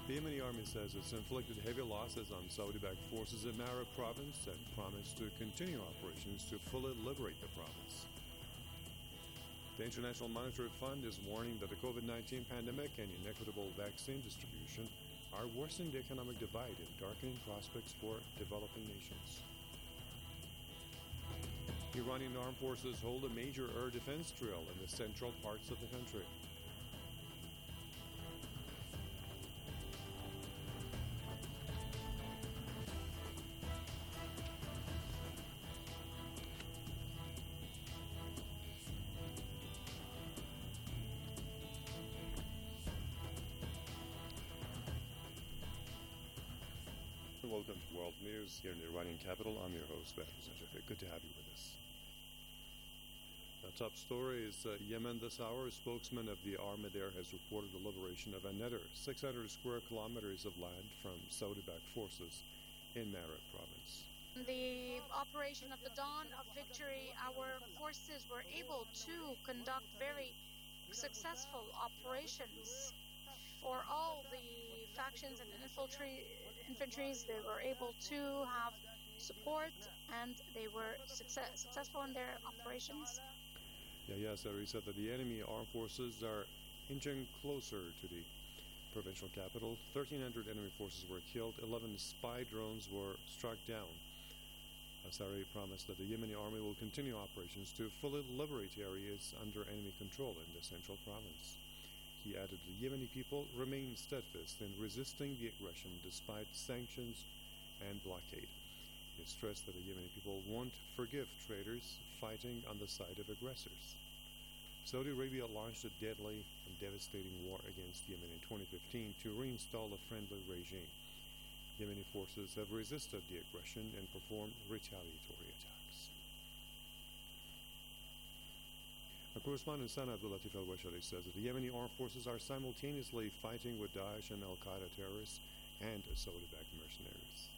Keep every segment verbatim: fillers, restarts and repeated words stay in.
The Yemeni army says it's inflicted heavy losses on Saudi-backed forces in Marib province and promised to continue operations to fully liberate the province. The International Monetary Fund is warning that the COVID nineteen pandemic and inequitable vaccine distribution are worsening the economic divide and darkening prospects for developing nations. Iranian armed forces hold a major air defense drill in the central parts of the country. Welcome to World News here in the Iranian capital. I'm your host, Badr Zajafi. Good to have you with us. The top story is uh, Yemen this hour. A spokesman of the army there has reported the liberation of another six hundred square kilometers of land from Saudi-backed forces in Marib province. The operation of the dawn of victory, our forces were able to conduct very successful operations for all the factions and infantry, infantries. They were able to have support and they were success, successful in their operations. Yeah, yes, he said that the enemy armed forces are inching closer to the provincial capital. thirteen hundred enemy forces were killed, eleven spy drones were struck down. Asari promised that the Yemeni army will continue operations to fully liberate areas under enemy control in the central province. He added the Yemeni people remain steadfast in resisting the aggression despite sanctions and blockade. He stressed that the Yemeni people won't forgive traitors fighting on the side of aggressors. Saudi Arabia launched a deadly and devastating war against Yemen in twenty fifteen to reinstall a friendly regime. Yemeni forces have resisted the aggression and performed retaliatory attacks. A correspondent, Sana Abdulatif al-Washari, says that the Yemeni armed forces are simultaneously fighting with Daesh and Al-Qaeda terrorists and Saudi-backed mercenaries.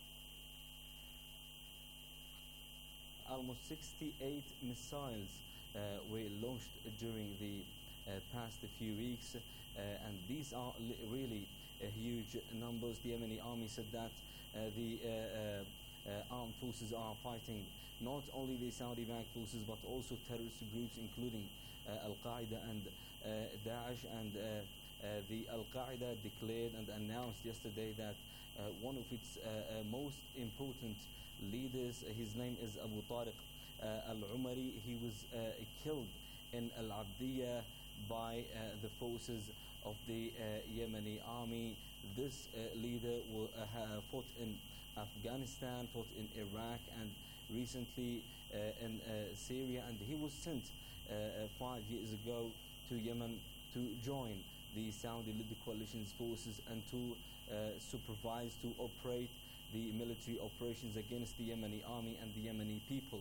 Almost sixty-eight missiles uh, were launched during the uh, past few weeks, uh, and these are li- really uh, huge numbers. The Yemeni army said that uh, the uh, uh, Uh, armed forces are fighting not only the Saudi-backed forces but also terrorist groups including uh, Al-Qaeda and uh, Daesh. And uh, uh, the Al-Qaeda declared and announced yesterday that uh, one of its uh, uh, most important leaders, his name is Abu Tariq uh, Al-Umari, he was uh, killed in Al-Abdiyah by uh, the forces of the uh, Yemeni army. This uh, leader will, uh, fought in Afghanistan, fought in Iraq, and recently uh, in uh, Syria, and he was sent uh, five years ago to Yemen to join the Saudi-led coalition's forces and to uh, supervise, to operate the military operations against the Yemeni army and the Yemeni people.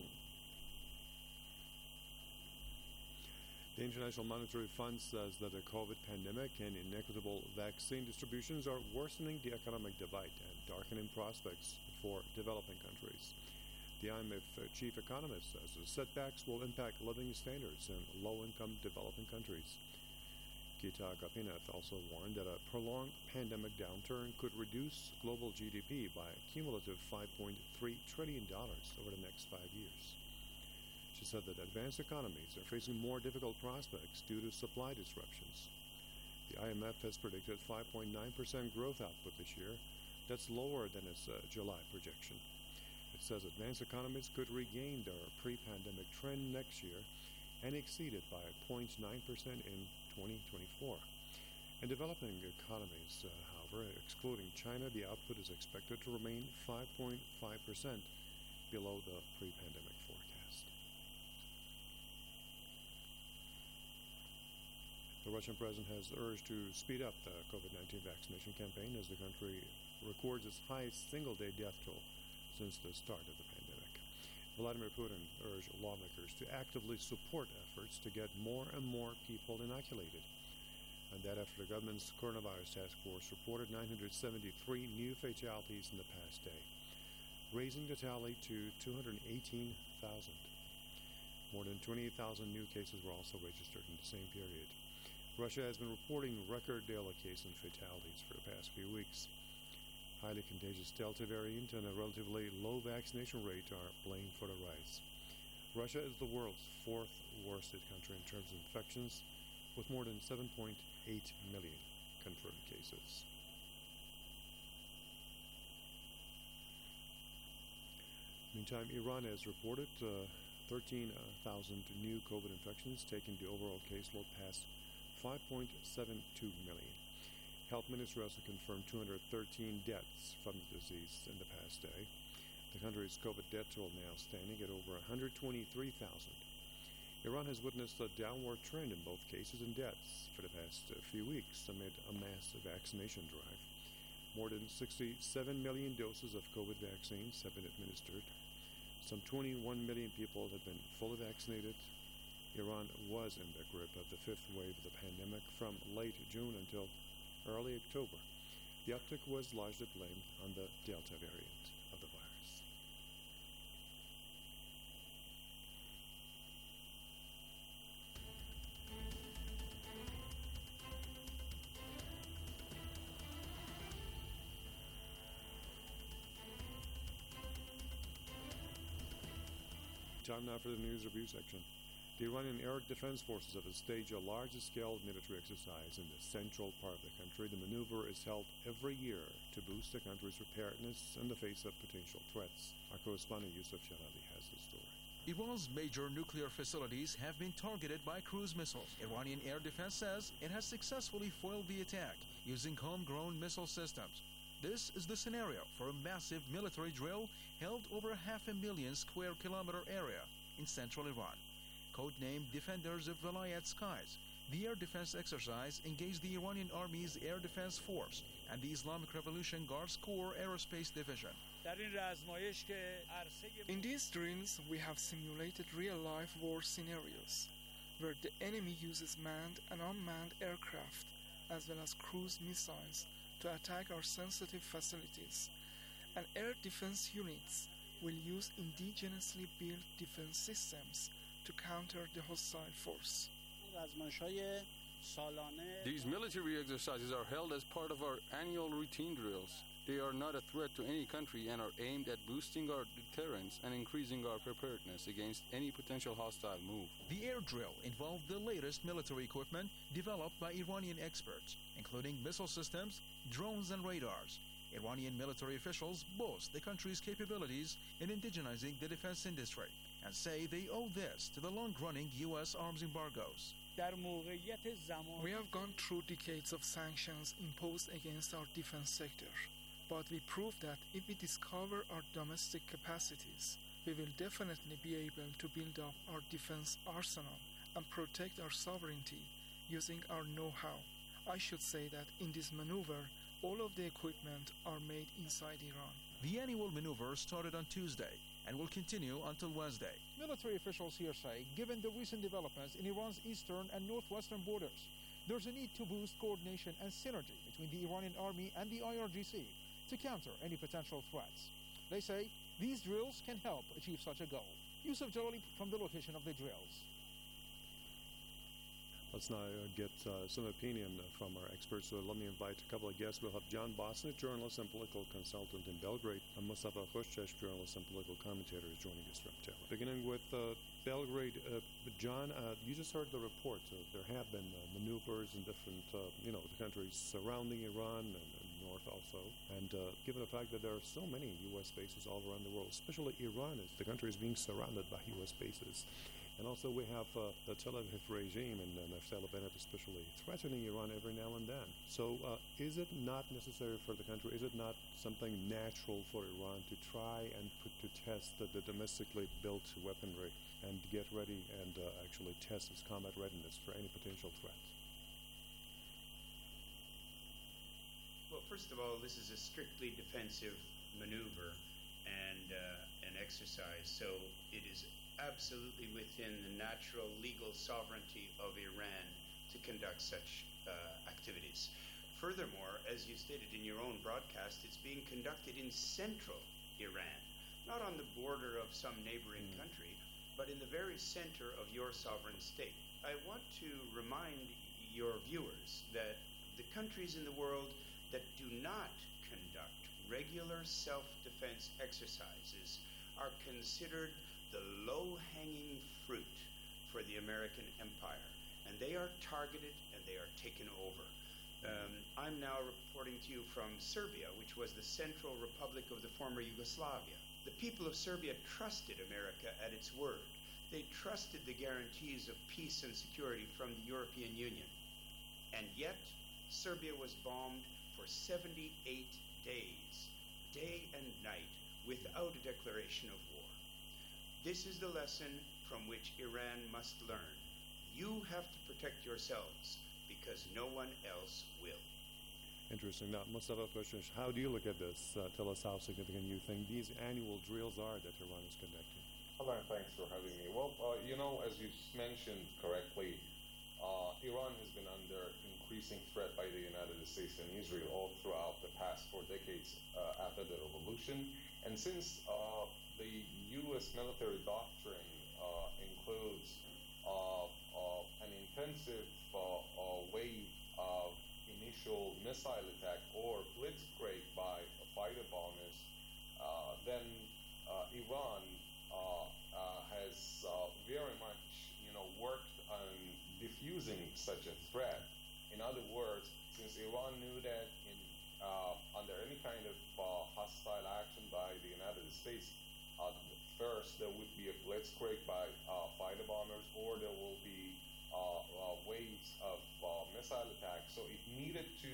The International Monetary Fund says that the COVID pandemic and inequitable vaccine distributions are worsening the economic divide and darkening prospects for developing countries. The I M F chief economist says the setbacks will impact living standards in low-income developing countries. Gita Gopinath also warned that a prolonged pandemic downturn could reduce global G D P by a cumulative five point three trillion dollars over the next five years. She said that advanced economies are facing more difficult prospects due to supply disruptions. The I M F has predicted five point nine percent growth output this year. That's lower than its uh, July projection. It says advanced economies could regain their pre-pandemic trend next year and exceed it by zero point nine percent in twenty twenty-four. In developing economies, uh, however, excluding China, the output is expected to remain five point five percent below the pre-pandemic forecast. The Russian president has urged to speed up the COVID nineteen vaccination campaign as the country records its highest single-day death toll since the start of the pandemic. Vladimir Putin urged lawmakers to actively support efforts to get more and more people inoculated. And that after the government's coronavirus task force reported nine hundred seventy-three new fatalities in the past day, raising the tally to two hundred eighteen thousand. More than twenty-eight thousand new cases were also registered in the same period. Russia has been reporting record daily case and fatalities for the past few weeks. Highly contagious Delta variant and a relatively low vaccination rate are blamed for the rise. Russia is the world's fourth worst hit country in terms of infections, with more than seven point eight million confirmed cases. Meantime, Iran has reported uh, thirteen thousand new COVID infections, taking the overall caseload past five point seven two million. Health Ministry also confirmed two hundred thirteen deaths from the disease in the past day. The country's COVID death toll now standing at over one hundred twenty-three thousand. Iran has witnessed a downward trend in both cases and deaths for the past uh, few weeks amid a massive vaccination drive. More than sixty-seven million doses of COVID vaccines have been administered. Some twenty-one million people have been fully vaccinated. Iran was in the grip of the fifth wave of the pandemic from late June until early October. The uptick was largely blamed on the Delta variant of the virus. Time now for the news review section. The Iranian Air Defense Forces have staged a large-scale military exercise in the central part of the country. The maneuver is held every year to boost the country's preparedness in the face of potential threats. Our correspondent Yusuf Jalali has the story. Iran's major nuclear facilities have been targeted by cruise missiles. Iranian Air Defense says it has successfully foiled the attack using homegrown missile systems. This is the scenario for a massive military drill held over half a million square kilometer area in central Iran. Codenamed Defenders of Velayat Skies, the air defense exercise engaged the Iranian Army's Air Defense Force and the Islamic Revolution Guards Corps Aerospace Division. In these drills, we have simulated real-life war scenarios, where the enemy uses manned and unmanned aircraft, as well as cruise missiles, to attack our sensitive facilities, and air defense units will use indigenously built defense systems to counter the hostile force. These military exercises are held as part of our annual routine drills. They are not a threat to any country and are aimed at boosting our deterrence and increasing our preparedness against any potential hostile move. The air drill involved the latest military equipment developed by Iranian experts, including missile systems, drones, and radars. Iranian military officials boast the country's capabilities in indigenizing the defense industry and say they owe this to the long-running U S arms embargoes. We have gone through decades of sanctions imposed against our defense sector, but we proved that if we discover our domestic capacities, we will definitely be able to build up our defense arsenal and protect our sovereignty using our know-how. I should say that in this maneuver, all of the equipment are made inside Iran. The annual maneuver started on Tuesday and will continue until Wednesday. Military officials here say, given the recent developments in Iran's eastern and northwestern borders, there's a need to boost coordination and synergy between the Iranian army and the I R G C to counter any potential threats. They say these drills can help achieve such a goal. Yusuf Jalali from the location of the drills. Let's now uh, get uh, some opinion from our experts. So let me invite a couple of guests. We'll have John Bosnick, journalist and political consultant in Belgrade, and Mustafa Khoshchesh, journalist and political commentator, is joining us from Tehran. Beginning with uh, Belgrade, uh, John, uh, you just heard the report. Uh, there have been uh, maneuvers in different, uh, you know, the countries surrounding Iran and, and north also. And uh, given the fact that there are so many U S bases all around the world, especially Iran, is the country is being surrounded by U S bases. And also we have uh, the Tel Aviv regime and uh, Naftali Bennett especially threatening Iran every now and then. So uh, is it not necessary for the country, is it not something natural for Iran to try and put to test the, the domestically built weaponry and get ready and uh, actually test its combat readiness for any potential threat? Well, first of all, this is a strictly defensive maneuver and uh, an exercise, so it is absolutely within the natural legal sovereignty of Iran to conduct such uh, activities. Furthermore, as you stated in your own broadcast, it's being conducted in central Iran, not on the border of some neighboring mm. country, but in the very center of your sovereign state. I want to remind your viewers that the countries in the world that do not conduct regular self-defense exercises are considered the low-hanging fruit for the American empire, and they are targeted and they are taken over. Um, I'm now reporting to you from Serbia, which was the Central Republic of the former Yugoslavia. The people of Serbia trusted America at its word. They trusted the guarantees of peace and security from the European Union. And yet, Serbia was bombed for seventy-eight days, day and night, without a declaration of war. This is the lesson from which Iran must learn. You have to protect yourselves, because no one else will. Interesting. Now, Mustafa Khosheshr, how do you look at this? Uh, tell us how significant you think these annual drills are that Iran is conducting. Hello, and thanks for having me. Well, uh, you know, as you mentioned correctly, uh, Iran has been under increasing threat by the United States and Israel all throughout the past four decades uh, after the revolution. And since uh, the U S military doctrine uh, includes uh, uh, an intensive uh, uh, wave of initial missile attack or blitzkrieg by fighter bombers, uh, then uh, Iran uh, uh, has uh, very much, you know, worked on diffusing such a threat. In other words, since Iran knew that in uh, under any kind of uh, hostile action by the United States, uh, first there would be a blitzkrieg by uh, fighter bombers, or there will be uh, uh, waves of uh, missile attacks. So it needed to,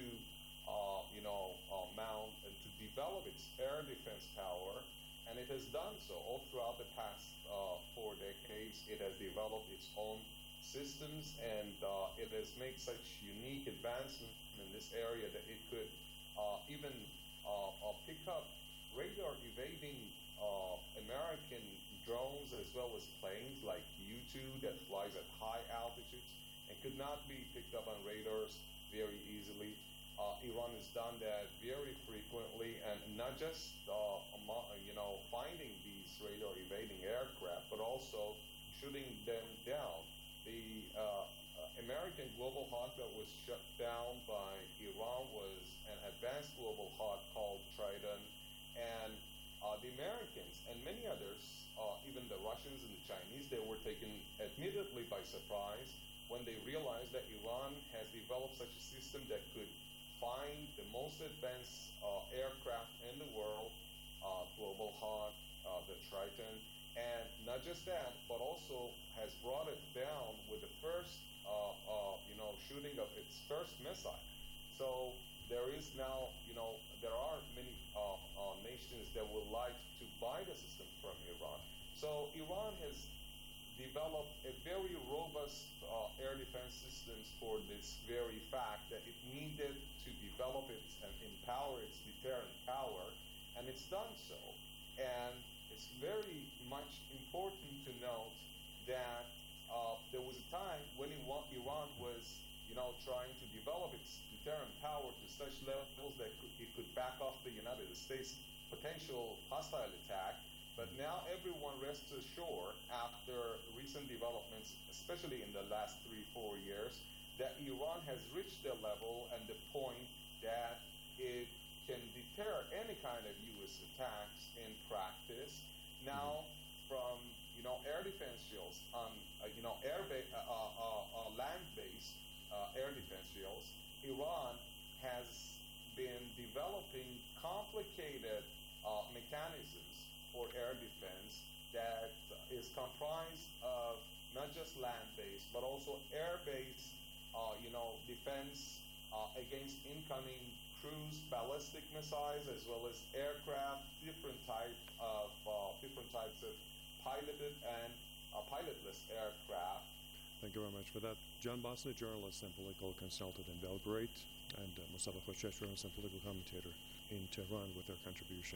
uh, you know, uh, mount and to develop its air defense power, and it has done so all throughout the past uh, four decades. It has developed its own systems, and uh, it has made such unique advancements in this area that it could uh, even uh, uh, pick up radar evading uh, American drones as well as planes like U two that flies at high altitudes and could not be picked up on radars very easily. Uh, Iran has done that very frequently, and not just uh, you know finding these radar evading aircraft, but also shooting them down. The uh, uh, American Global Hawk that was shut down by Iran was an advanced Global Hawk called Trident, and uh, the Americans and many others, uh, even the Russians and the Chinese, they were taken admittedly by surprise when they realized that Iran has developed such a system that could find the most advanced uh, aircraft in the world, uh, Global Hawk, uh, the Triton, and not just that, but also has brought it down with the first, uh, uh, you know, shooting of its first missile. So there is now, you know, there are many uh, uh, nations that would like to buy the system from Iran. So Iran has developed a very robust uh, air defense systems for this very fact that it needed to develop it and empower its deterrent power, and it's done so. And it's very much important to note that uh, there was a time when Iran was, you know, trying to develop its deterrent power to such levels that it could back off the United States' potential hostile attack. But now everyone rests assured after recent developments, especially in the last three, four years, that Iran has reached the level and the point that it can deter any kind of U S attacks in practice. Now, from you know air defense shields on uh, you know air ba- uh, uh, uh, land-based uh, air defense shields, Iran has been developing complicated uh, mechanisms for air defense that is comprised of not just land-based but also air-based, uh, you know, defense uh, against incoming cruise ballistic missiles as well as aircraft, different type of uh, different types of piloted and uh, pilotless aircraft. Thank you very much for that. John Bosney, journalist and political consultant in Belgrade, and uh, Mustafa Khosheshr, journalist and political commentator in Tehran, with their contribution.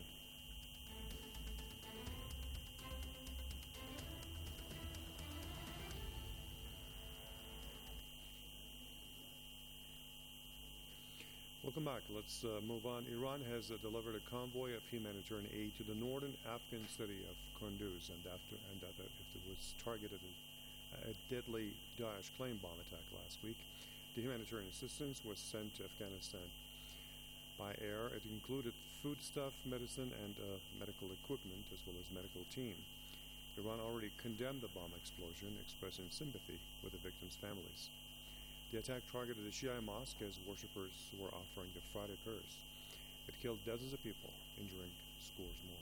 Welcome back. Let's uh, move on. Iran has uh, delivered a convoy of humanitarian aid to the northern Afghan city of Kunduz, and after and uh, it was targeted a, a deadly Daesh claim bomb attack last week. The humanitarian assistance was sent to Afghanistan by air. It included foodstuff, medicine, and uh, medical equipment, as well as medical team. Iran already condemned the bomb explosion, expressing sympathy with the victims' families. The attack targeted a Shia mosque as worshippers were offering the Friday prayers. It killed dozens of people, injuring scores more.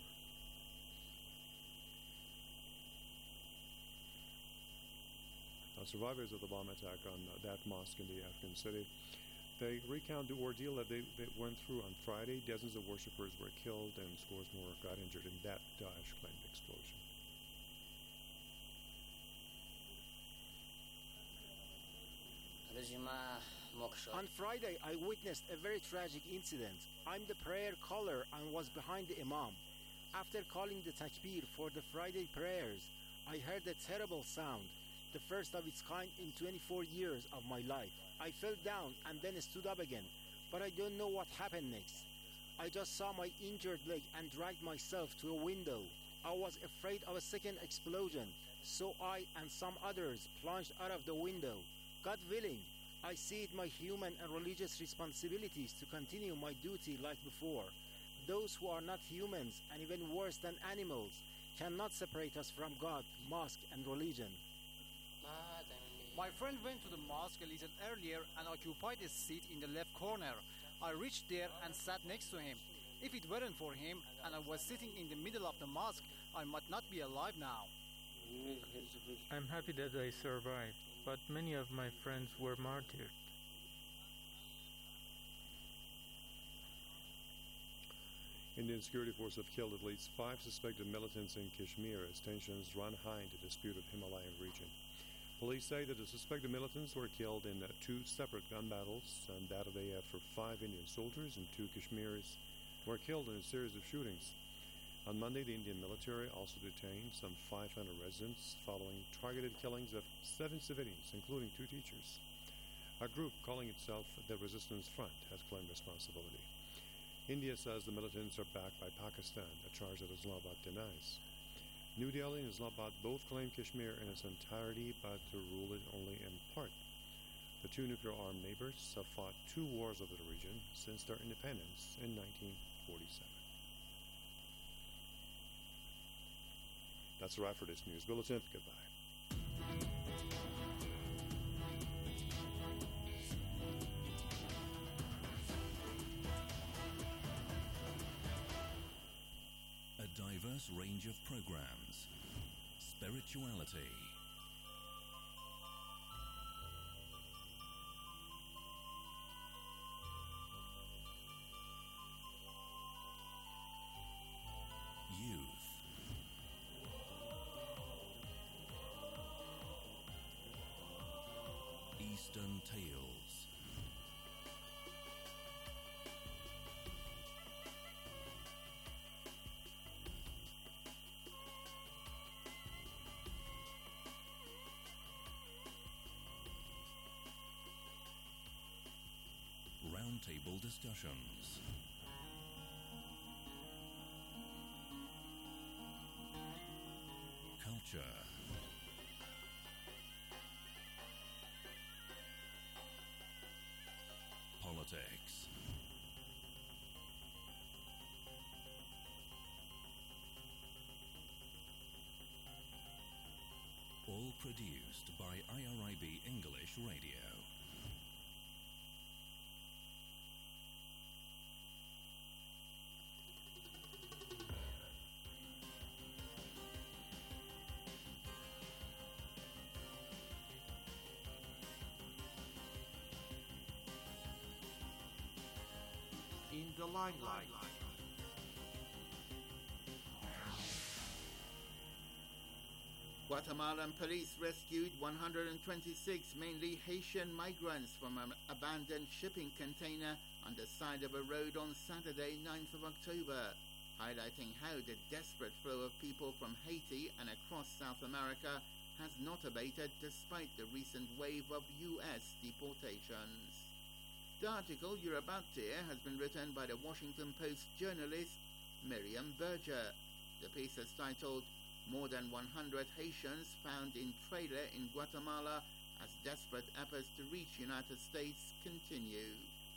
Now, survivors of the bomb attack on uh, that mosque in the Afghan city, they recount the ordeal that they, they went through on Friday. Dozens of worshippers were killed and scores more got injured in that Daesh-claimed explosion. On Friday, I witnessed a very tragic incident. I'm the prayer caller and was behind the imam. After calling the takbir for the Friday prayers, I heard a terrible sound, the first of its kind in twenty-four years of my life. I fell down and then stood up again, but I don't know what happened next. I just saw my injured leg and dragged myself to a window. I was afraid of a second explosion, so I and some others plunged out of the window. God willing, I see it my human and religious responsibilities to continue my duty like before. Those who are not humans, and even worse than animals, cannot separate us from God, mosque, and religion. My friend went to the mosque a little earlier and occupied a seat in the left corner. I reached there and sat next to him. If it weren't for him and I was sitting in the middle of the mosque, I might not be alive now. I'm happy that I survived, but many of my friends were martyred. Indian security forces have killed at least five suspected militants in Kashmir as tensions run high in the disputed Himalayan region. Police say that the suspected militants were killed in uh, two separate gun battles, and that day after five Indian soldiers and two Kashmiris were killed in a series of shootings. On Monday, the Indian military also detained some five hundred residents following targeted killings of seven civilians, including two teachers. A group calling itself the Resistance Front has claimed responsibility. India says the militants are backed by Pakistan, a charge that Islamabad denies. New Delhi and Islamabad both claim Kashmir in its entirety, but to rule it only in part. The two nuclear-armed neighbors have fought two wars over the region since their independence in nineteen forty-seven. That's a wrap for this news bulletin. Goodbye. A diverse range of programs, spirituality, youth, Eastern tales, roundtable discussions, culture, politics, all produced by I R I B English Radio. In the limelight. Guatemalan police rescued one hundred twenty-six mainly Haitian migrants from an abandoned shipping container on the side of a road on Saturday, ninth of October, highlighting how the desperate flow of people from Haiti and across South America has not abated despite the recent wave of U S deportations. The article you're about to hear has been written by the Washington Post journalist Miriam Berger. The piece is titled "More than one hundred Haitians Found in Trailer in Guatemala as desperate efforts to reach United States continue.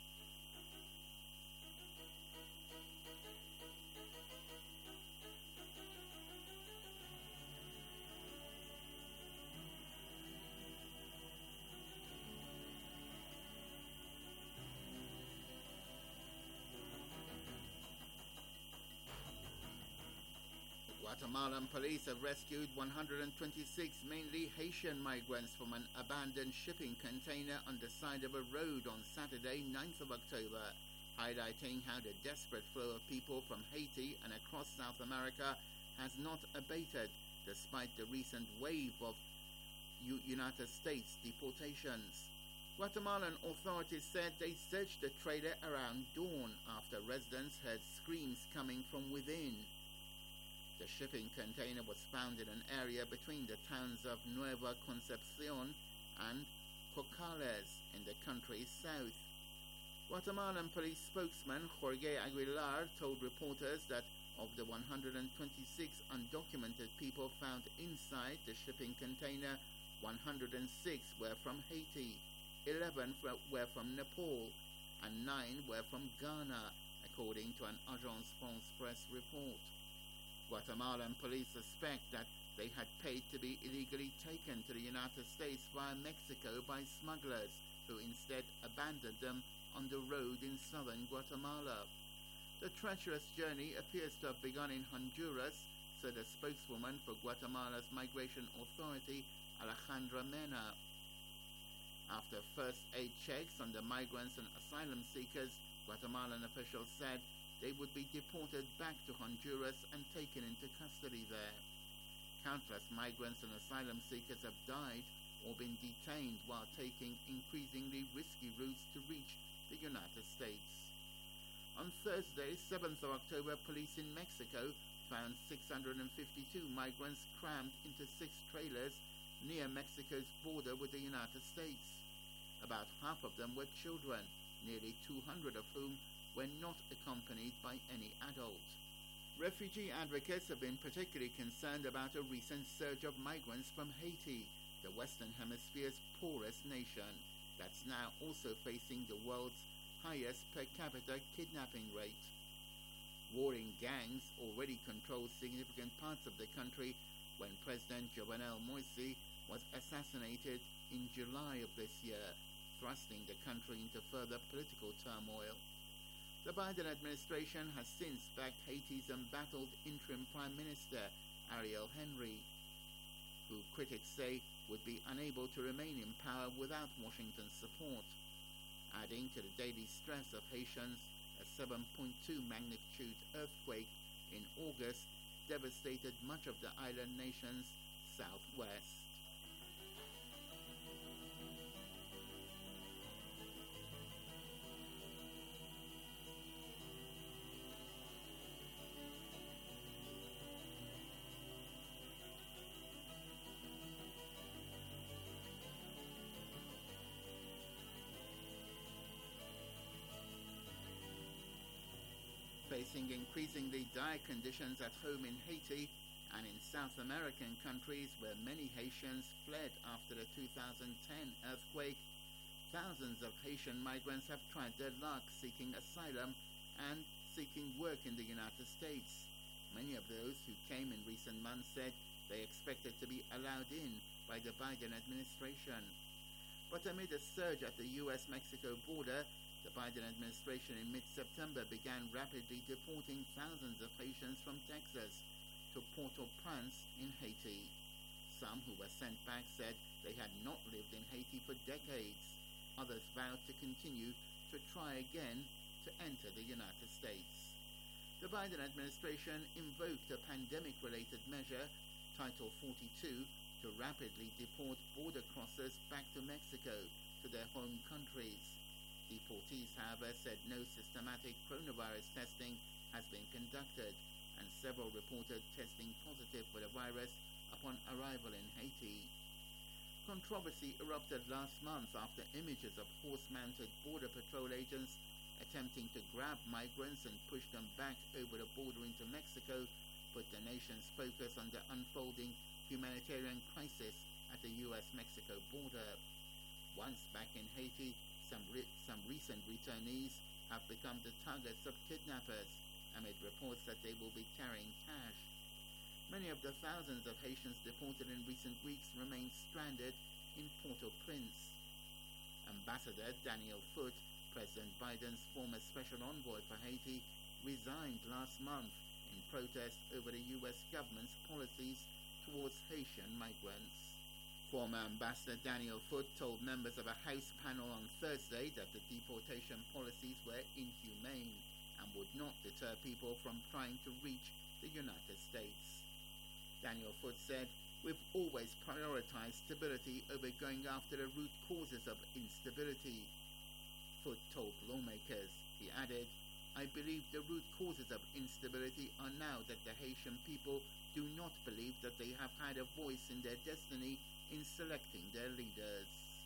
Guatemalan police have rescued one hundred twenty-six mainly Haitian migrants from an abandoned shipping container on the side of a road on Saturday, ninth of October, highlighting how the desperate flow of people from Haiti and across South America has not abated despite the recent wave of U- United States deportations. Guatemalan authorities said they searched the trailer around dawn after residents heard screams coming from within. The shipping container was found in an area between the towns of Nueva Concepcion and Cocales in the country's south. Guatemalan police spokesman Jorge Aguilar told reporters that of the one hundred twenty-six undocumented people found inside the shipping container, one hundred six were from Haiti, eleven were from Nepal, and nine were from Ghana, according to an Agence France-Presse report. Guatemalan police suspect that they had paid to be illegally taken to the United States via Mexico by smugglers, who instead abandoned them on the road in southern Guatemala. The treacherous journey appears to have begun in Honduras, said a spokeswoman for Guatemala's Migration Authority, Alejandra Mena. After first aid checks on the migrants and asylum seekers, Guatemalan officials said they would be deported back to Honduras and taken into custody there. Countless migrants and asylum seekers have died or been detained while taking increasingly risky routes to reach the United States. On Thursday, seventh of October, police in Mexico found six hundred fifty-two migrants crammed into six trailers near Mexico's border with the United States. About half of them were children, nearly two hundred of whom were not accompanied by any adult. Refugee advocates have been particularly concerned about a recent surge of migrants from Haiti, the Western Hemisphere's poorest nation, that's now also facing the world's highest per capita kidnapping rate. Warring gangs already control significant parts of the country when President Jovenel Moïse was assassinated in July of this year, thrusting the country into further political turmoil. The Biden administration has since backed Haiti's embattled interim Prime Minister, Ariel Henry, who critics say would be unable to remain in power without Washington's support. Adding to the daily stress of Haitians, a seven point two magnitude earthquake in August devastated much of the island nation's southwest. Facing increasingly dire conditions at home in Haiti and in South American countries where many Haitians fled after the two thousand ten earthquake, thousands of Haitian migrants have tried their luck seeking asylum and seeking work in the United States. Many of those who came in recent months said they expected to be allowed in by the Biden administration. But amid a surge at the U S Mexico border, the Biden administration in mid-September began rapidly deporting thousands of Haitians from Texas to Port-au-Prince in Haiti. Some who were sent back said they had not lived in Haiti for decades. Others vowed to continue to try again to enter the United States. The Biden administration invoked a pandemic-related measure, Title forty-two, to rapidly deport border crossers back to Mexico to their home countries. Deportees, however, said no systematic coronavirus testing has been conducted, and several reported testing positive for the virus upon arrival in Haiti. Controversy erupted last month after images of horse-mounted Border Patrol agents attempting to grab migrants and push them back over the border into Mexico put the nation's focus on the unfolding humanitarian crisis at the U U S Mexico border. Once back in Haiti, some, re- some recent returnees have become the targets of kidnappers amid reports that they will be carrying cash. Many of the thousands of Haitians deported in recent weeks remain stranded in Port-au-Prince. Ambassador Daniel Foote, President Biden's former special envoy for Haiti, resigned last month in protest over the U S government's policies towards Haitian migrants. Former Ambassador Daniel Foote told members of a House panel on Thursday that the deportation policies were inhumane and would not deter people from trying to reach the United States. Daniel Foote said, "We've always prioritized stability over going after the root causes of instability." Foote told lawmakers, he added, "I believe the root causes of instability are now that the Haitian people do not believe that they have had a voice in their destiny in selecting their leaders."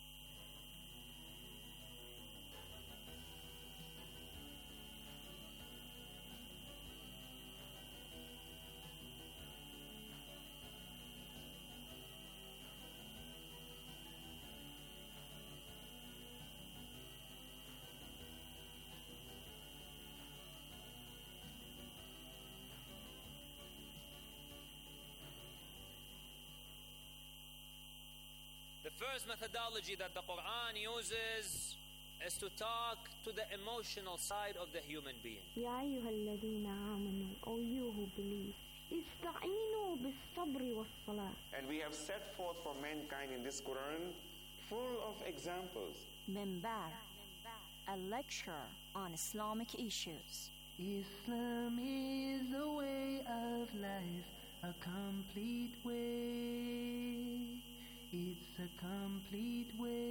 The first methodology that the Quran uses is to talk to the emotional side of the human being. يا أيها الذين آمنوا, O you who believe, استعينوا بالصبر والصلاة. And we have set forth for mankind in this Quran full of examples. Minbar, a lecture on Islamic issues. Islam is a way of life, a complete way. It's a complete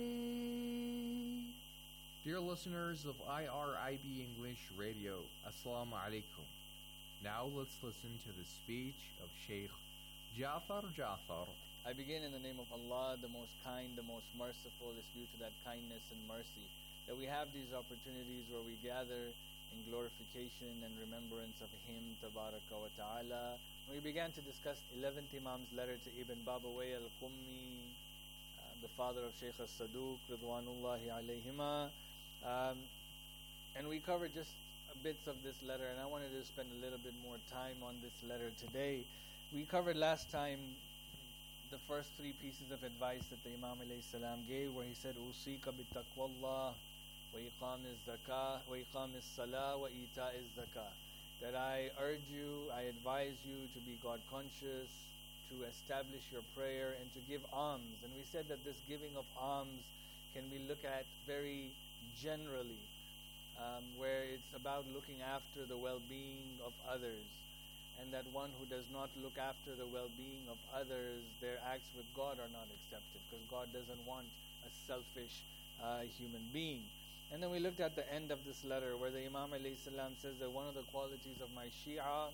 way. Dear listeners of I R I B English Radio, Assalamu alaikum. Now let's listen to the speech of Sheikh Ja'far Ja'far. I begin in the name of Allah, the most kind, the most merciful. It's due to that kindness and mercy that we have these opportunities where we gather in glorification and remembrance of Him, Tabaraka wa Ta'ala. We began to discuss eleventh Imam's letter to Ibn Babawayh al-Qummi, uh, the father of Shaykh al-Saduq, Ridwanullahi alayhima. Um, and we covered just bits of this letter, and I wanted to spend a little bit more time on this letter today. We covered last time the first three pieces of advice that the Imam alayhi salam gave, where he said, "Usika bitaqwallah, wa iqam az-zakah, wa iqam as-salah, wa ita az-zakah." That I urge you, I advise you to be God conscious, to establish your prayer, and to give alms. And we said that this giving of alms can be looked at very generally, um, where it's about looking after the well-being of others, and that one who does not look after the well-being of others, their acts with God are not accepted, because God doesn't want a selfish uh, human being. And then we looked at the end of this letter where the Imam alayhi salam says that one of the qualities of my Shia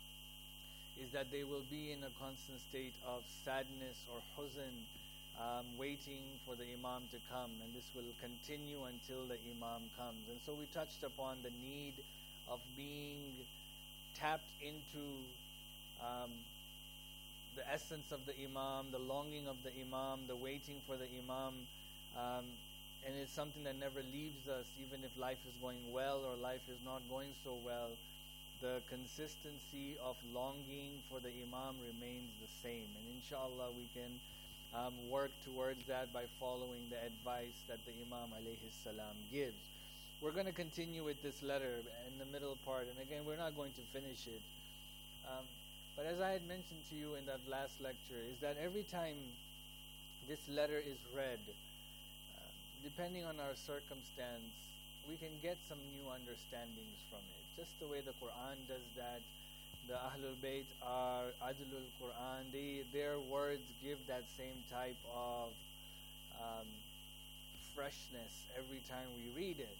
is that they will be in a constant state of sadness or huzn, um, waiting for the Imam to come, and this will continue until the Imam comes. And so we touched upon the need of being tapped into um, the essence of the Imam, the longing of the Imam, the waiting for the Imam, um, and it's something that never leaves us, even if life is going well or life is not going so well. The consistency of longing for the Imam remains the same, and inshallah we can um, work towards that by following the advice that the Imam alayhi salam gives. We're going to continue with this letter in the middle part, and again we're not going to finish it, um, but as I had mentioned to you in that last lecture, is that every time this letter is read, depending on our circumstance, we can get some new understandings from it. Just the way the Quran does that. The Ahlul Bayt are Adlul Quran. They, their words give that same type of um, freshness every time we read it.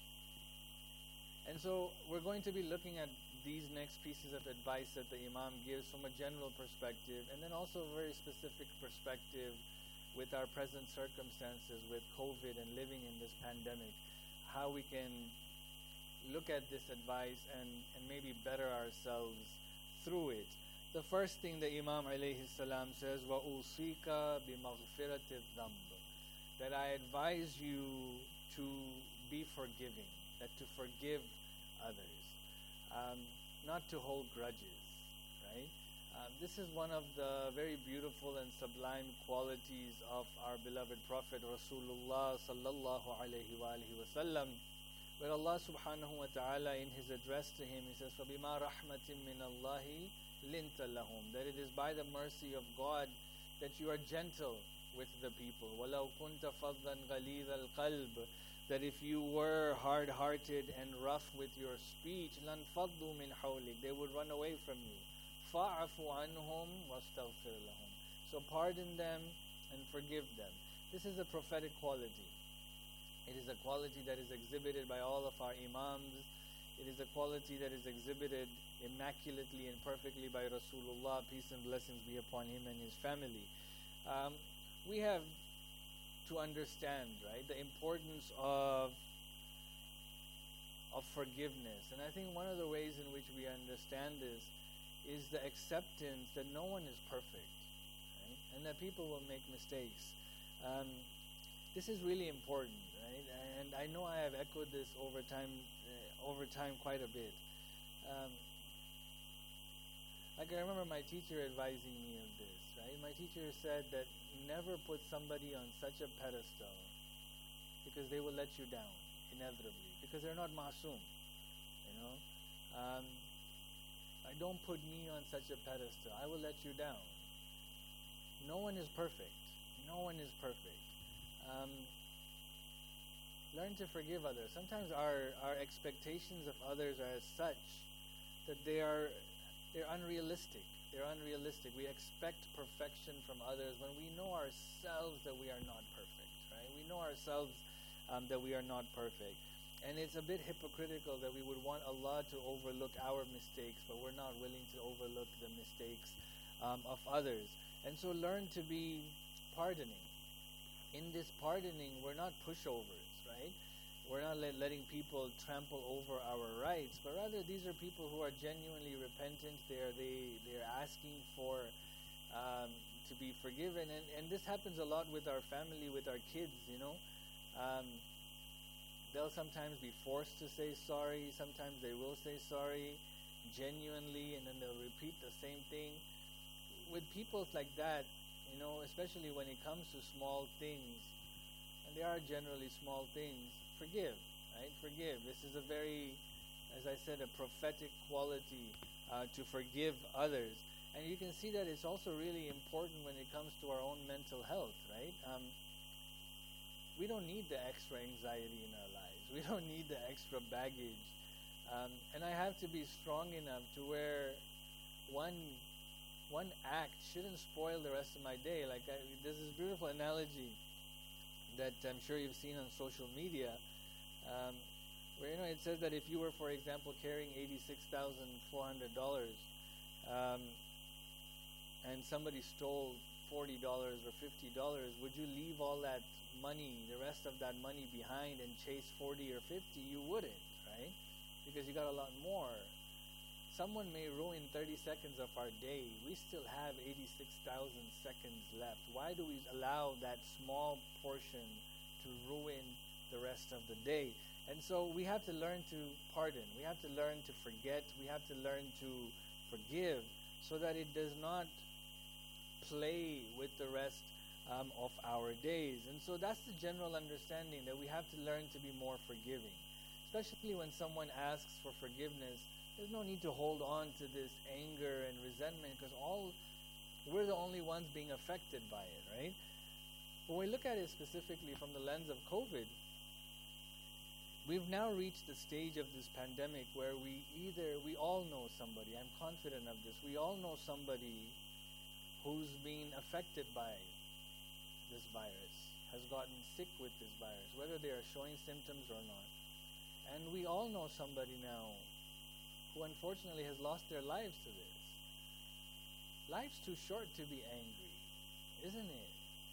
And so we're going to be looking at these next pieces of advice that the Imam gives from a general perspective, and then also a very specific perspective with our present circumstances with COVID and living in this pandemic, how we can look at this advice and, and maybe better ourselves through it. the first thing the Imam alayhi salam says, وَأُوصِيكَ بِمَغْفِرَةِ الذَّنْبِ, that I advise you to be forgiving, that to forgive others, um, not to hold grudges, right? Um, this is one of the very beautiful and sublime qualities of our beloved Prophet Rasulullah sallallahu alayhi wa alihi wa sallam, where Allah subhanahu wa ta'ala in His address to him, He says, فَبِمَا رَحْمَةٍ مِّنَ اللَّهِ لِنْتَ لَهُمْ, that it is by the mercy of God that you are gentle with the people. وَلَوْ كُنْتَ فَضًّا غَلِيظَ الْقَلْبِ, that if you were hard-hearted and rough with your speech, لَنْفَضُّوا مِنْ حَوْلِكَ, they would run away from you. فَاعْفُ عَنْهُمْ وَاسْتَغْفِرْ لَهُمْ, so pardon them and forgive them. This is a prophetic quality. It is a quality that is exhibited by all of our imams. It is a quality that is exhibited immaculately and perfectly by Rasulullah, peace and blessings be upon him and his family. Um, we have to understand, right, the importance of of forgiveness. And I think one of the ways in which we understand this is the acceptance that no one is perfect, right? And that people will make mistakes. Um, this is really important, right? And I know I have echoed this over time, uh, over time quite a bit. Um, like I remember my teacher advising me of this, right? My teacher said that never put somebody on such a pedestal because they will let you down, inevitably, because they're not masoom, you know? Um, I don't put me on such a pedestal. I will let you down. No one is perfect. No one is perfect. Um, learn to forgive others. Sometimes our, our expectations of others are as such that they are they're unrealistic. They're unrealistic. We expect perfection from others when we know ourselves that we are not perfect, right? We know ourselves um, that we are not perfect. And it's a bit hypocritical that we would want Allah to overlook our mistakes, but we're not willing to overlook the mistakes um, of others. And so learn to be pardoning. In this pardoning, we're not pushovers, right? We're not let, letting people trample over our rights, but rather these are people who are genuinely repentant. They're they they're asking for um, to be forgiven, and and this happens a lot with our family, with our kids. You know, um, they'll sometimes be forced to say sorry. Sometimes they will say sorry genuinely, and then they'll repeat the same thing. With people like that, you know, especially when it comes to small things, and they are generally small things. Forgive, right? Forgive. This is a very, as I said, a prophetic quality uh, to forgive others. And you can see that it's also really important when it comes to our own mental health, right? Um, we don't need the extra anxiety in our lives. We don't need the extra baggage. Um, and I have to be strong enough to where one one act shouldn't spoil the rest of my day. Like I, there's this beautiful analogy that I'm sure you've seen on social media, um, where, you know, it says that if you were, for example, carrying eighty-six thousand four hundred dollars um, and somebody stole forty dollars or fifty dollars, would you leave all that money, the rest of that money behind and chase forty or fifty? You wouldn't, right? Because you got a lot more. Someone may ruin thirty seconds of our day. We still have eighty-six thousand seconds left. Why do we allow that small portion to ruin the rest of the day? And so we have to learn to pardon. We have to learn to forget. We have to learn to forgive so that it does not play with the rest um, of our days. And so that's the general understanding, that we have to learn to be more forgiving. Especially when someone asks for forgiveness, there's no need to hold on to this anger and resentment, because all we're the only ones being affected by it, right? When we look at it specifically from the lens of COVID, we've now reached the stage of this pandemic where we either, we all know somebody, I'm confident of this, we all know somebody who's been affected by this virus, has gotten sick with this virus, whether they are showing symptoms or not. And we all know somebody now who unfortunately has lost their lives to this. Life's too short to be angry, isn't it?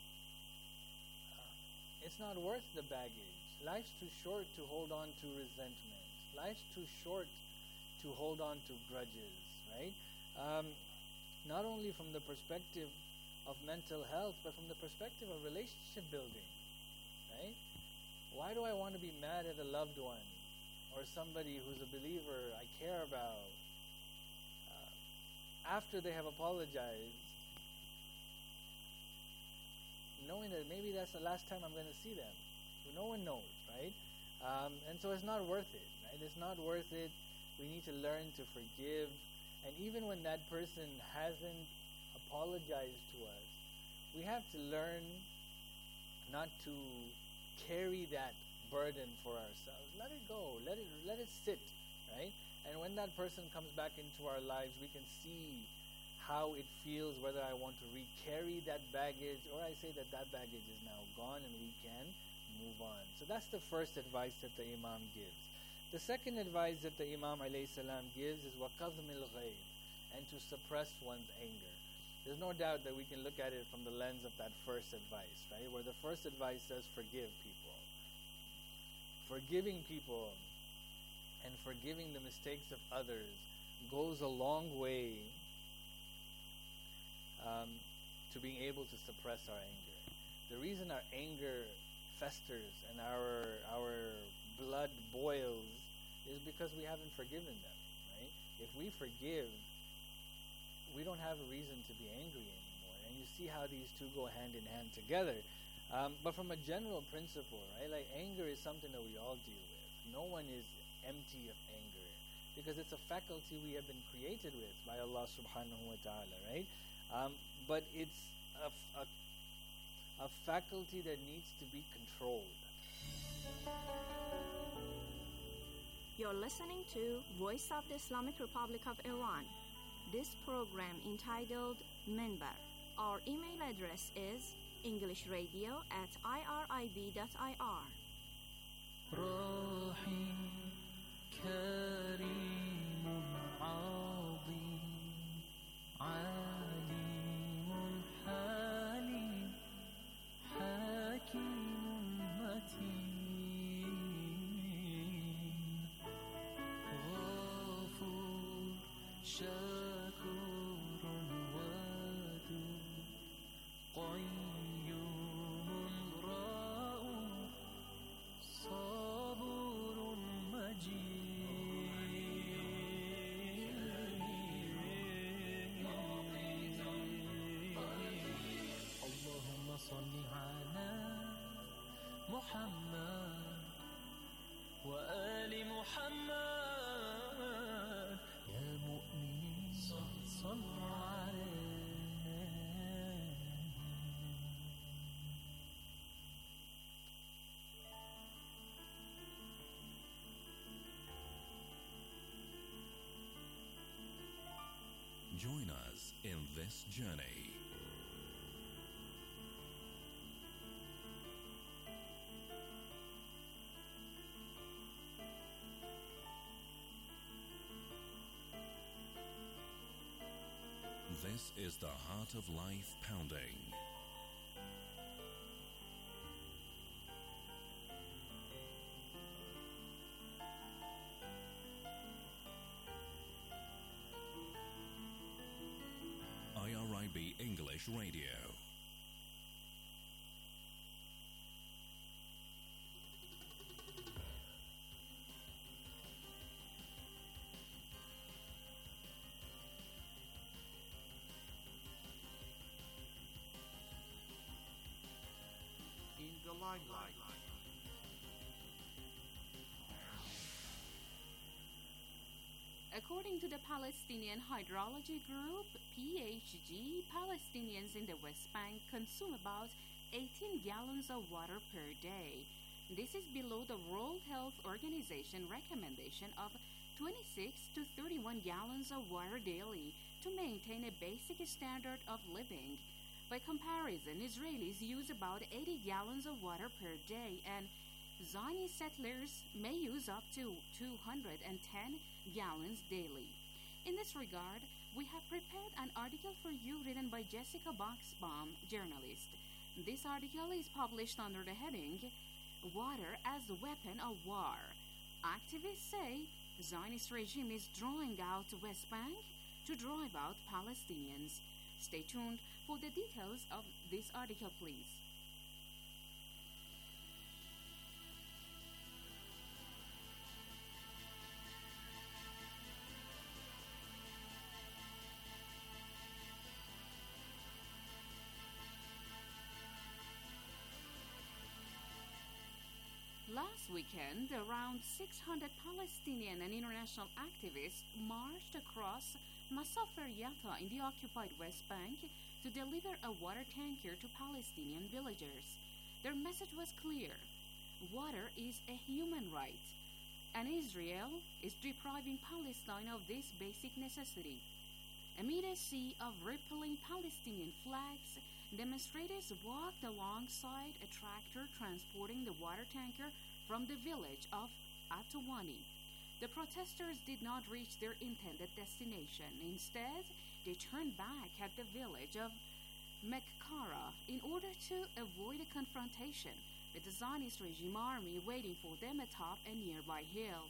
Uh, it's not worth the baggage. Life's too short to hold on to resentment. Life's too short to hold on to grudges, right? Um, not only from the perspective of mental health, but from the perspective of relationship building, right? Why do I want to be mad at a loved one or somebody who's a believer I care about uh, after they have apologized, knowing that maybe that's the last time I'm going to see them? No one knows, right? Um, and so it's not worth it, right? It's not worth it. We need to learn to forgive. And even when that person hasn't apologized to us, we have to learn not to carry that burden for ourselves. Let it go. Let it let it sit, right? And when that person comes back into our lives, we can see how it feels, whether I want to re-carry that baggage or I say that that baggage is now gone and we can move on. So that's the first advice that the Imam gives. The second advice that the Imam alayhi salam gives is وَقَضْمِ الْغَيْبِ, and to suppress one's anger. There's no doubt that we can look at it from the lens of that first advice, right? Where the first advice says forgive people. Forgiving people and forgiving the mistakes of others goes a long way um, to being able to suppress our anger. The reason our anger festers and our our blood boils is because we haven't forgiven them, right? If we forgive, we don't have a reason to be angry anymore. And you see how these two go hand in hand together. Um, but from a general principle, right? Like anger is something that we all deal with. No one is empty of anger because it's a faculty we have been created with by Allah subhanahu wa ta'ala, right? Um, but it's a, a, a faculty that needs to be controlled. You're listening to Voice of the Islamic Republic of Iran. This program entitled Minbar. Our email address is englishradio at irib dot I R. محمد وآل محمد يا مؤمنين صلوا عليه. Join us in this journey. This is the Heart of Life Pounding. I R I B English Radio. In the limelight. According to the Palestinian Hydrology Group, P H G, Palestinians in the West Bank consume about eighteen gallons of water per day. This is below the World Health Organization recommendation of twenty-six to thirty-one gallons of water daily to maintain a basic standard of living. By comparison, Israelis use about eighty gallons of water per day, and Zionist settlers may use up to two hundred ten gallons daily. In this regard, we have prepared an article for you written by Jessica Boxbaum, journalist. This article is published under the heading, Water as a Weapon of War. Activists say Zionist regime is drawing out West Bank to drive out Palestinians. Stay tuned for the details of this article, please. Last weekend, around six hundred Palestinian and international activists marched across Masafer Yatta in the occupied West Bank to deliver a water tanker to Palestinian villagers. Their message was clear: water is a human right, and Israel is depriving Palestine of this basic necessity. Amid a sea of rippling Palestinian flags, demonstrators walked alongside a tractor transporting the water tanker from the village of Atawani. The protesters did not reach their intended destination. Instead, they turned back at the village of Mekkara in order to avoid a confrontation with the Zionist regime army waiting for them atop a nearby hill.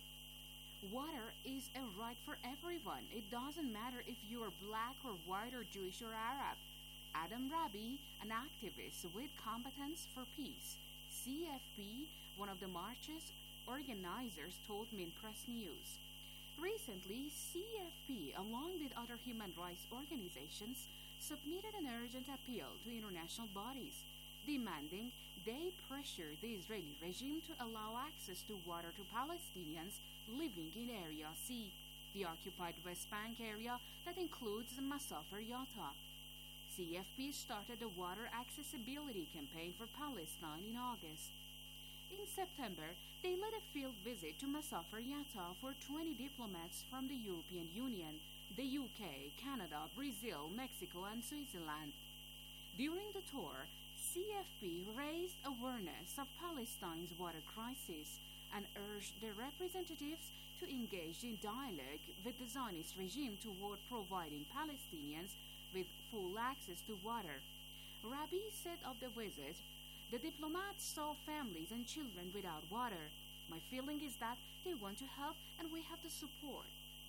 Water is a right for everyone. It doesn't matter if you are black or white or Jewish or Arab. Adam Rabi, an activist with Combatants for Peace, C F P, one of the march's organizers, told Minpress News. Recently, C F P, along with other human rights organizations, submitted an urgent appeal to international bodies, demanding they pressure the Israeli regime to allow access to water to Palestinians living in Area C, the occupied West Bank area that includes Masafer Yatta. C F P started a water accessibility campaign for Palestine in August. In September, they led a field visit to Masafer Yatta for twenty diplomats from the European Union, the U K, Canada, Brazil, Mexico, and Switzerland. During the tour, C F P raised awareness of Palestine's water crisis and urged their representatives to engage in dialogue with the Zionist regime toward providing Palestinians with full access to water. Rabi said of the visit, "The diplomats saw families and children without water. My feeling is that they want to help and we have the support."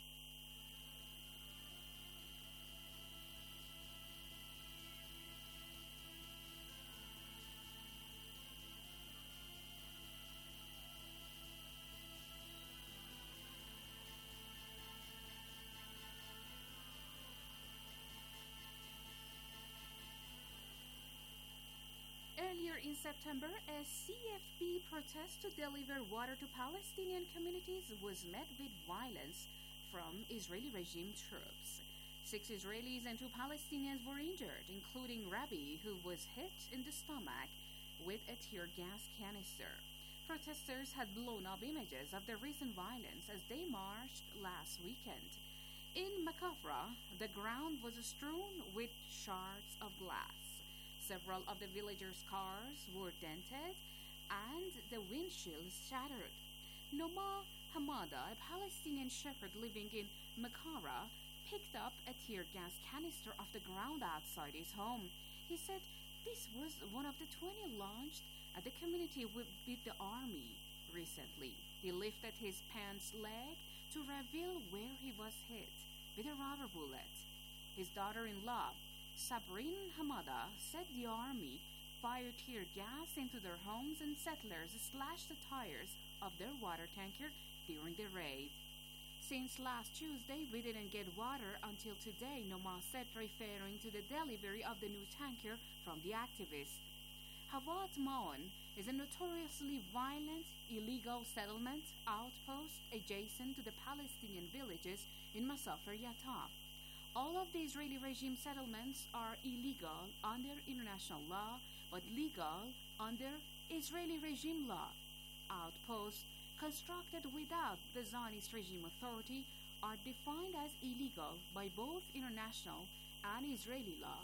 Earlier in September, a C F P protest to deliver water to Palestinian communities was met with violence from Israeli regime troops. Six Israelis and two Palestinians were injured, including Rabi, who was hit in the stomach with a tear gas canister. Protesters had blown up images of the recent violence as they marched last weekend. In Makafra, the ground was strewn with shards of glass. Several of the villagers' cars were dented and the windshields shattered. Noma Hamada, a Palestinian shepherd living in Makara, picked up a tear gas canister off the ground outside his home. He said this was one of the twenty launched at the community with, with the army recently. He lifted his pants leg to reveal where he was hit with a rubber bullet. His daughter-in-law, Sabrin Hamada, said the army fired tear gas into their homes and settlers slashed the tires of their water tanker during the raid. Since last Tuesday, we didn't get water until today, Noma said, referring to the delivery of the new tanker from the activists. Havat Maon is a notoriously violent, illegal settlement outpost adjacent to the Palestinian villages in Masafer Yatta. All of the Israeli regime settlements are illegal under international law, but legal under Israeli regime law. Outposts constructed without the Zionist regime authority are defined as illegal by both international and Israeli law.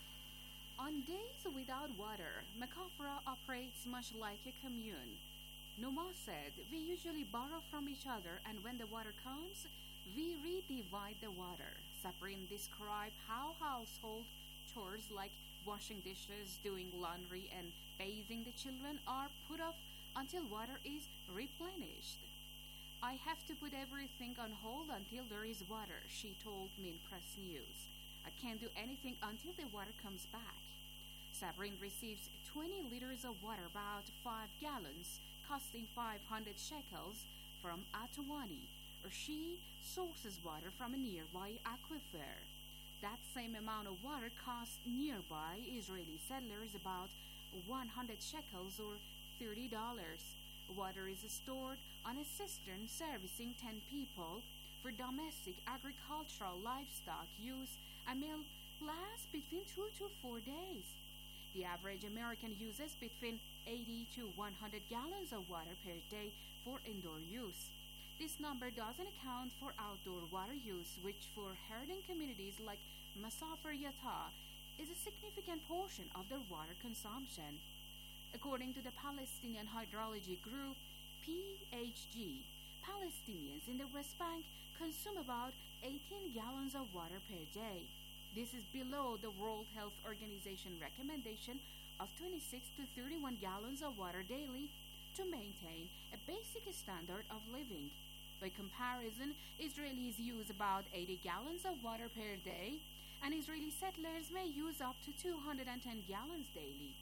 On days without water, Makafra operates much like a commune. Noma said, we usually borrow from each other, and when the water comes, we redivide the water. Sabrin described how household chores like washing dishes, doing laundry, and bathing the children are put off until water is replenished. I have to put everything on hold until there is water, she told Min Press News. I can't do anything until the water comes back. Sabrin receives twenty liters of water, about five gallons, costing five hundred shekels, from Atawani, or she sources water from a nearby aquifer. That same amount of water costs nearby Israeli settlers about one hundred shekels or thirty dollars. Water is stored on a cistern servicing ten people for domestic agricultural livestock use and may last between two to four days. The average American uses between eighty to one hundred gallons of water per day for indoor use. This number doesn't account for outdoor water use, which for herding communities like Masafer Yatta is a significant portion of their water consumption. According to the Palestinian Hydrology Group, P H G, Palestinians in the West Bank consume about eighteen gallons of water per day. This is below the World Health Organization recommendation of twenty-six to thirty-one gallons of water daily to maintain a basic standard of living. By comparison, Israelis use about eighty gallons of water per day, and Israeli settlers may use up to two hundred ten gallons daily.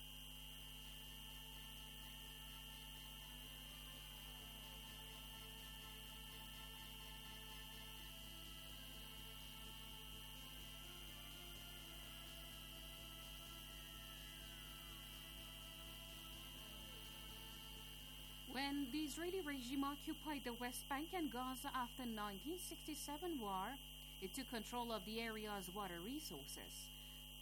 When the Israeli regime occupied the West Bank and Gaza after the nineteen sixty-seven war, it took control of the area's water resources.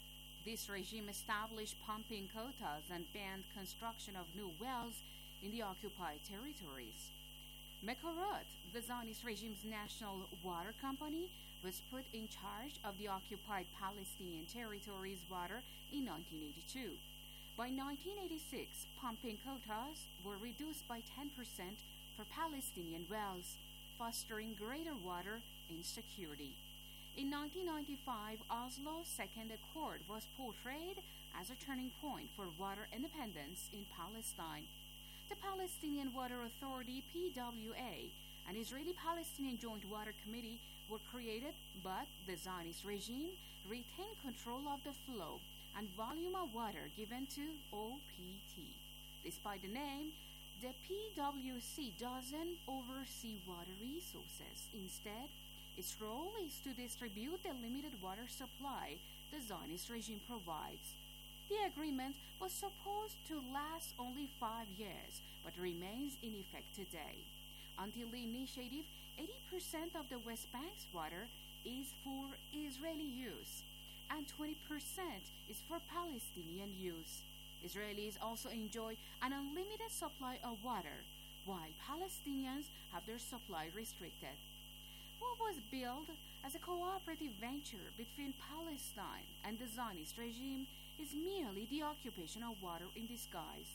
This regime established pumping quotas and banned construction of new wells in the occupied territories. Mekorot, the Zionist regime's national water company, was put in charge of the occupied Palestinian territories' water in nineteen eighty-two. By nineteen eighty-six, pumping quotas were reduced by ten percent for Palestinian wells, fostering greater water insecurity. In nineteen ninety-five, Oslo's Second Accord was portrayed as a turning point for water independence in Palestine. The Palestinian Water Authority, P W A, and Israeli-Palestinian Joint Water Committee were created, but the Zionist regime retained control of the flow and volume of water given to O P T. Despite the name, the P W C doesn't oversee water resources. Instead, its role is to distribute the limited water supply the Zionist regime provides. The agreement was supposed to last only five years, but remains in effect today. Until the initiative, eighty percent of the West Bank's water is for Israeli use, and twenty percent is for Palestinian use. Israelis also enjoy an unlimited supply of water, while Palestinians have their supply restricted. What was built as a cooperative venture between Palestine and the Zionist regime is merely the occupation of water in disguise.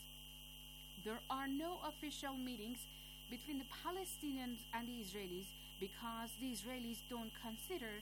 There are no official meetings between the Palestinians and the Israelis because the Israelis don't consider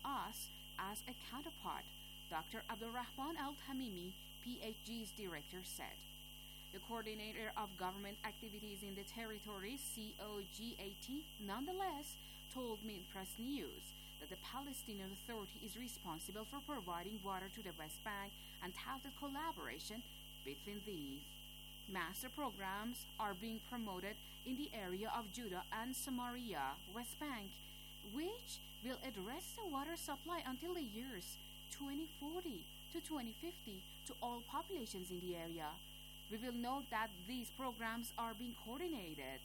us as a counterpart, Doctor Abdulrahman Al-Tamimi, P H G's director, said. The coordinator of government activities in the territory, C O G A T, nonetheless told Min Press News that the Palestinian Authority is responsible for providing water to the West Bank and touted collaboration between these. Master programs are being promoted in the area of Judah and Samaria, West Bank, which will address the water supply until the years twenty forty to twenty fifty to all populations in the area. We will note that these programs are being coordinated.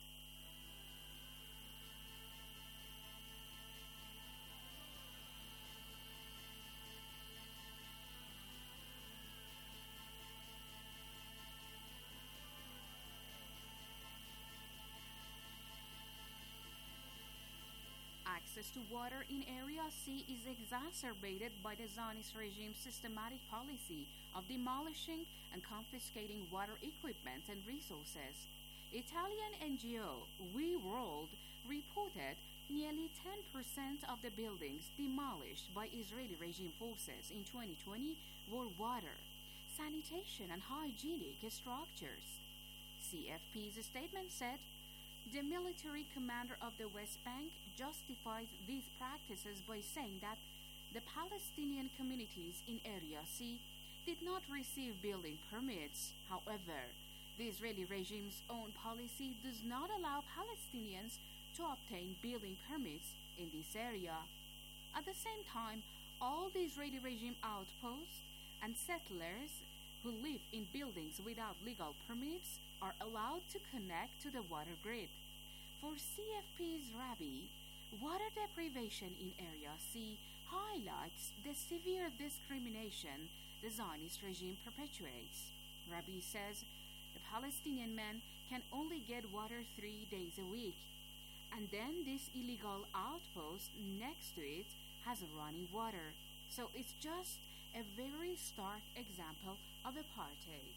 Access to water in Area C is exacerbated by the Zionist regime's systematic policy of demolishing and confiscating water equipment and resources. Italian N G O We World reported nearly ten percent of the buildings demolished by Israeli regime forces in twenty twenty were water, sanitation, and hygienic structures. C F P's statement said, the military commander of the West Bank justifies these practices by saying that the Palestinian communities in Area C did not receive building permits. However, the Israeli regime's own policy does not allow Palestinians to obtain building permits in this area. At the same time, all the Israeli regime outposts and settlers who live in buildings without legal permits are allowed to connect to the water grid. For C F P's Rabbi, water deprivation in Area C highlights the severe discrimination the Zionist regime perpetuates. Rabbi says the Palestinian men can only get water three days a week, and then this illegal outpost next to it has running water. So it's just a very stark example of apartheid.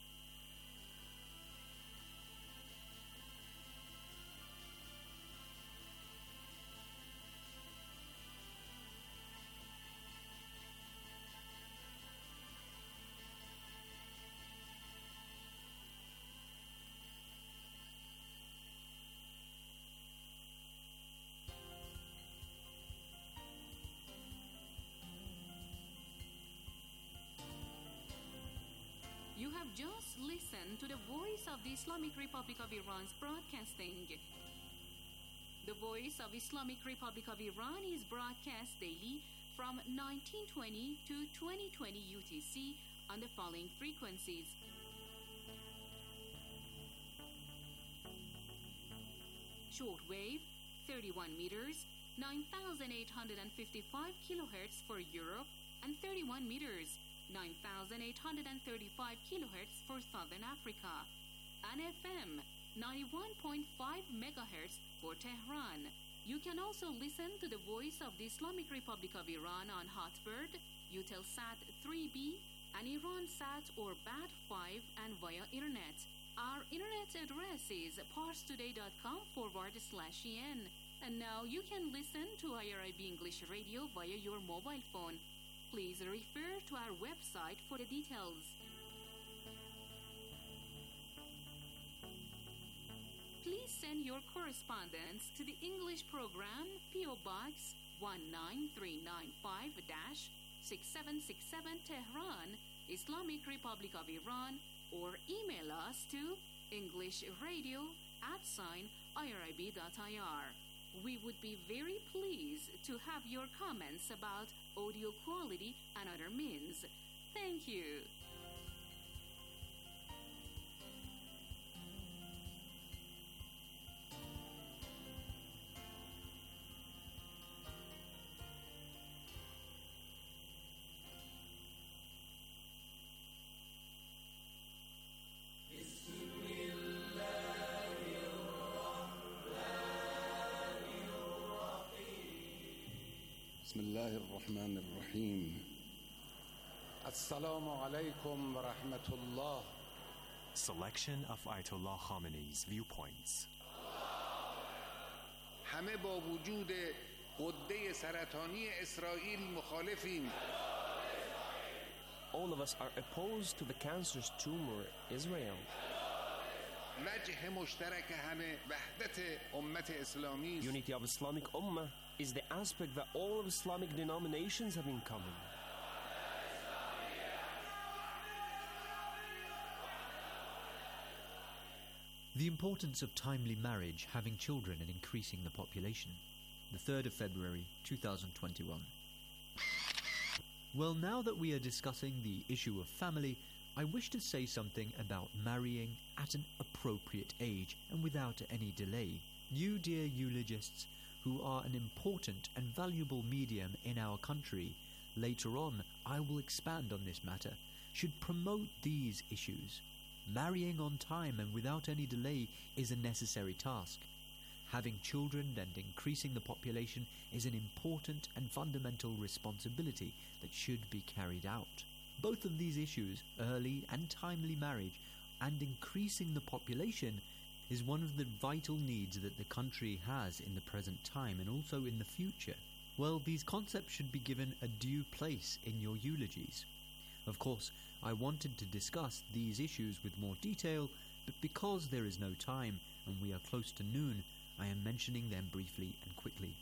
You have just listened to the Voice of the Islamic Republic of Iran's broadcasting. The Voice of Islamic Republic of Iran is broadcast daily from nineteen twenty to twenty twenty U T C on the following frequencies. Shortwave, thirty-one meters, nine thousand eight hundred fifty-five kilohertz for Europe, and thirty-one meters, nine thousand eight hundred thirty-five kilohertz for Southern Africa, and F M ninety-one point five megahertz for Tehran. You can also listen to the Voice of the Islamic Republic of Iran on Hotbird, Eutelsat three B, and Iransat or B A T five, and via internet. Our internet address is parstoday.com forward slash en. And now you can listen to I R I B English Radio via your mobile phone. Please refer to our website for the details. Please send your correspondence to the English program, P O Box one nine three nine five, six seven six seven, Tehran, Islamic Republic of Iran, or email us to englishradio at sign irib.ir. We would be very pleased to have your comments about audio quality and other means. Thank you. بسم الله الرحمن الرحيم السلام عليكم ورحمة الله. Selection of Ayatollah Khamenei's viewpoints. همه با وجود غده سرطانی اسرائیل مخالفیم. All of us are opposed to the cancerous tumor Israel. وجه مشترک همه وحدت امت اسلامی است. Unity of Islamic Ummah is the aspect that all of Islamic denominations have in common. The importance of timely marriage, having children and increasing the population. The third of February, two thousand twenty-one. Well, now that we are discussing the issue of family, I wish to say something about marrying at an appropriate age and without any delay. You, dear eulogists, who are an important and valuable medium in our country, later on I will expand on this matter, should promote these issues. Marrying on time and without any delay is a necessary task. Having children and increasing the population is an important and fundamental responsibility that should be carried out. Both of these issues, early and timely marriage and increasing the population, is one of the vital needs that the country has in the present time and also in the future. Well, these concepts should be given a due place in your eulogies. Of course, I wanted to discuss these issues with more detail, but because there is no time and we are close to noon, I am mentioning them briefly and quickly.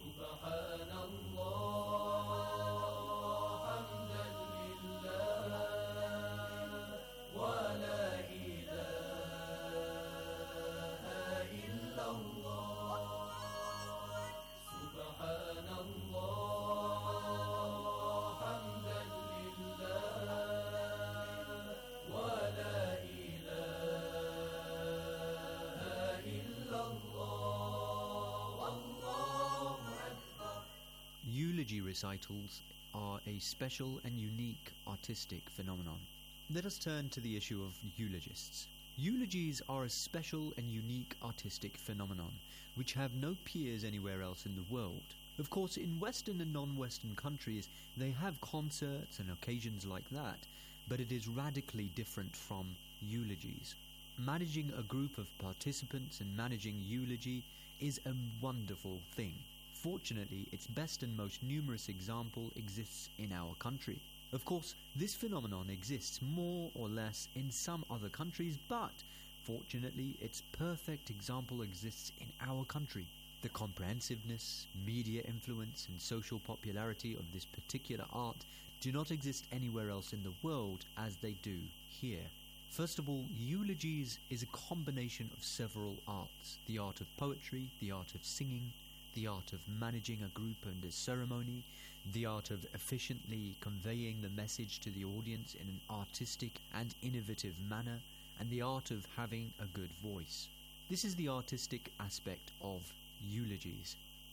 Eulogy recitals are a special and unique artistic phenomenon. Let us turn to the issue of eulogists. Eulogies are a special and unique artistic phenomenon which have no peers anywhere else in the world. Of course, in Western and non-Western countries, they have concerts and occasions like that, but it is radically different from eulogies. Managing a group of participants and managing eulogy is a wonderful thing. Fortunately, its best and most numerous example exists in our country. Of course, this phenomenon exists more or less in some other countries, but fortunately, its perfect example exists in our country. The comprehensiveness, media influence, and social popularity of this particular art do not exist anywhere else in the world as they do here. First of all, eulogies is a combination of several arts: the art of poetry, the art of singing, the art of managing a group and a ceremony, the art of efficiently conveying the message to the audience in an artistic and innovative manner, and the art of having a good voice. This is the artistic aspect of eulogies.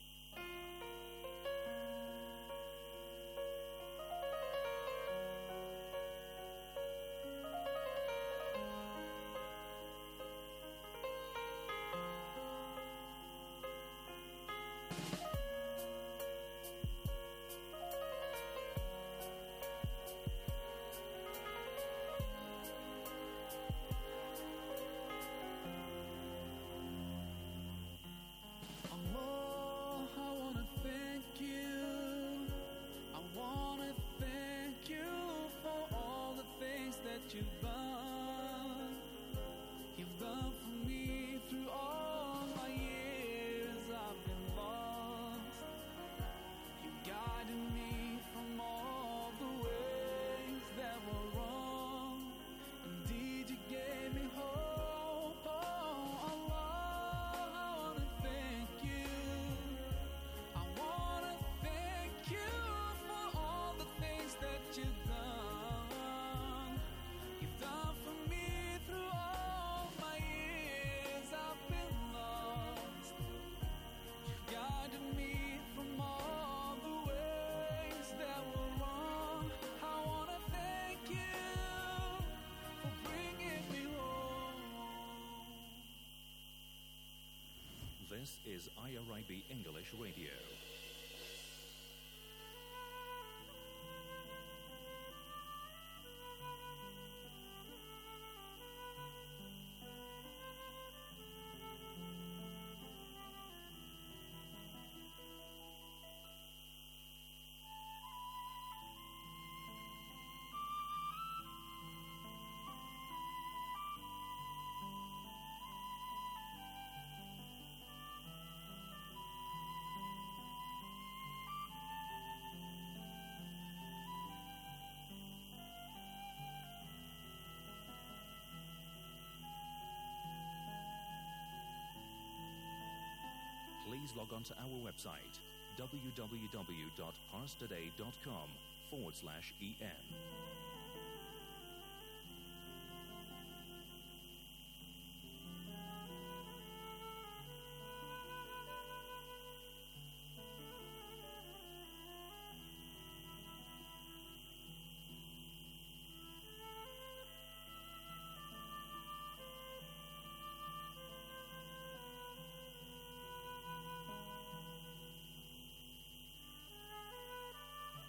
You've done, you've done for me through all my years I've been lost. You guided me from all the ways that were wrong. Indeed, you gave me hope. Oh, Allah, I wanna thank you. I wanna thank you for all the things that you've done. This is I R I B English Radio. Please log on to our website, w w w dot pars today dot com forward slash en.